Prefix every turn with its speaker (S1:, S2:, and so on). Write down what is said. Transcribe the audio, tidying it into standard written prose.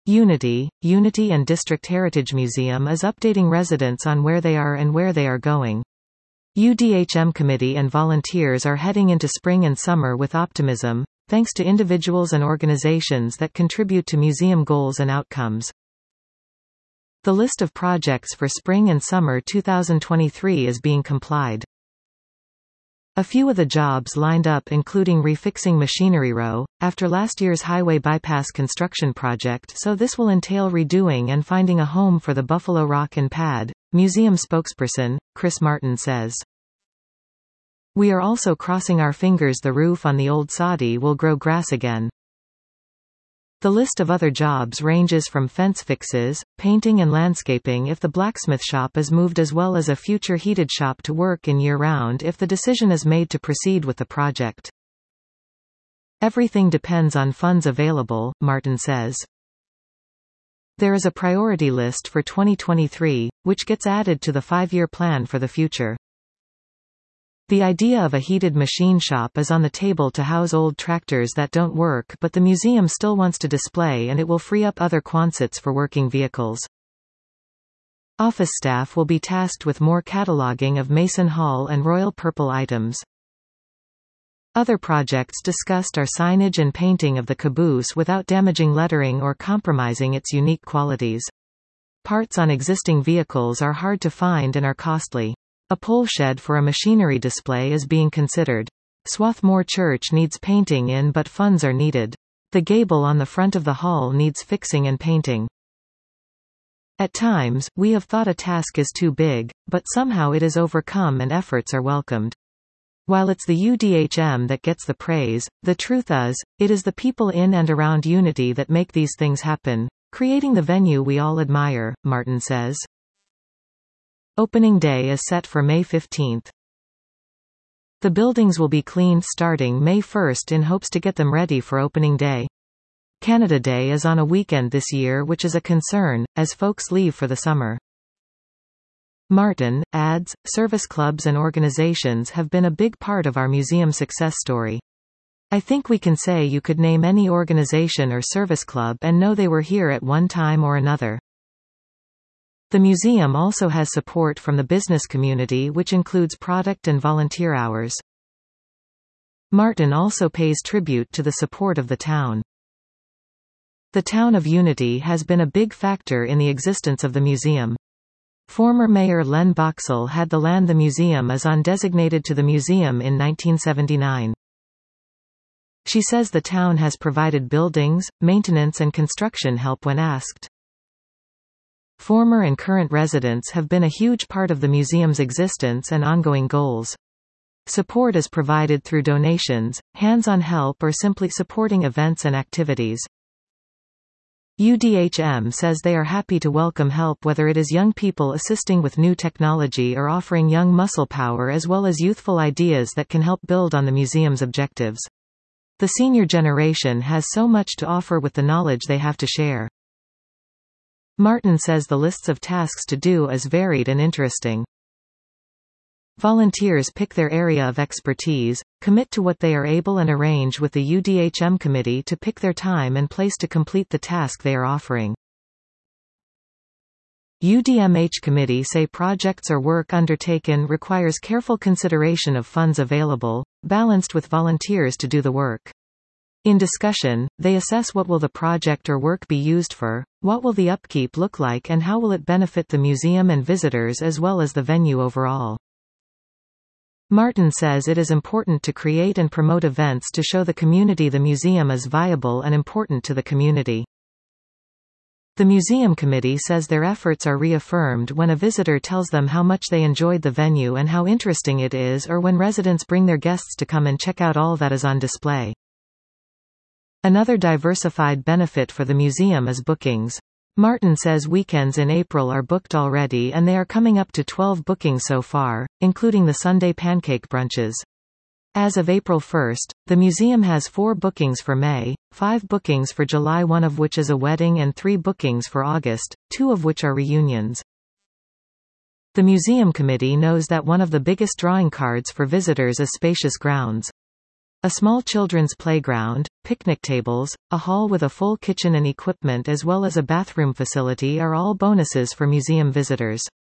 S1: Unity and District Heritage Museum is updating residents on where they are and where they are going. UDHM committee and volunteers are heading into spring and summer with optimism, thanks to individuals and organizations that contribute to museum goals and outcomes. The list of projects for spring and summer 2023 is being complied. A few of the jobs lined up including refixing Machinery Row, after last year's highway bypass construction project, so this will entail redoing and finding a home for the Buffalo Rock and Pad, museum spokesperson, Chris Martin says. We are also crossing our fingers the roof on the old Soddy will grow grass again. The list of other jobs ranges from fence fixes, painting and landscaping if the blacksmith shop is moved, as well as a future heated shop to work in year-round if the decision is made to proceed with the project. Everything depends on funds available, Martin says. There is a priority list for 2023, which gets added to the 5-year plan for the future. The idea of a heated machine shop is on the table to house old tractors that don't work, but the museum still wants to display, and it will free up other Quonsets for working vehicles. Office staff will be tasked with more cataloging of Mason Hall and Royal Purple items. Other projects discussed are signage and painting of the caboose without damaging lettering or compromising its unique qualities. Parts on existing vehicles are hard to find and are costly. A pole shed for a machinery display is being considered. Swarthmore Church needs painting in, but funds are needed. The gable on the front of the hall needs fixing and painting. At times, we have thought a task is too big, but somehow it is overcome and efforts are welcomed. While it's the UDHM that gets the praise, the truth is, it is the people in and around Unity that make these things happen, creating the venue we all admire, Martin says. Opening day is set for May 15. The buildings will be cleaned starting May 1 in hopes to get them ready for opening day. Canada Day is on a weekend this year, which is a concern, as folks leave for the summer. Martin adds, service clubs and organizations have been a big part of our museum success story. I think we can say you could name any organization or service club and know they were here at one time or another. The museum also has support from the business community, which includes product and volunteer hours. Martin also pays tribute to the support of the town. The town of Unity has been a big factor in the existence of the museum. Former Mayor Len Boxall had the land the museum is on designated to the museum in 1979. She says the town has provided buildings, maintenance and construction help when asked. Former and current residents have been a huge part of the museum's existence and ongoing goals. Support is provided through donations, hands-on help, or simply supporting events and activities. UDHM says they are happy to welcome help, whether it is young people assisting with new technology or offering young muscle power, as well as youthful ideas that can help build on the museum's objectives. The senior generation has so much to offer with the knowledge they have to share. Martin says the lists of tasks to do is varied and interesting. Volunteers pick their area of expertise, commit to what they are able, and arrange with the UDHM committee to pick their time and place to complete the task they are offering. UDMH committee say projects or work undertaken requires careful consideration of funds available, balanced with volunteers to do the work. In discussion, they assess what will the project or work be used for, what will the upkeep look like, and how will it benefit the museum and visitors as well as the venue overall. Martin says it is important to create and promote events to show the community the museum is viable and important to the community. The museum committee says their efforts are reaffirmed when a visitor tells them how much they enjoyed the venue and how interesting it is, or when residents bring their guests to come and check out all that is on display. Another diversified benefit for the museum is bookings. Martin says weekends in April are booked already, and they are coming up to 12 bookings so far, including the Sunday pancake brunches. As of April 1, the museum has 4 bookings for May, 5 bookings for July, 1 of which is a wedding, and 3 bookings for August, 2 of which are reunions. The museum committee knows that one of the biggest drawing cards for visitors is spacious grounds. A small children's playground, picnic tables, a hall with a full kitchen and equipment as well as a bathroom facility are all bonuses for museum visitors.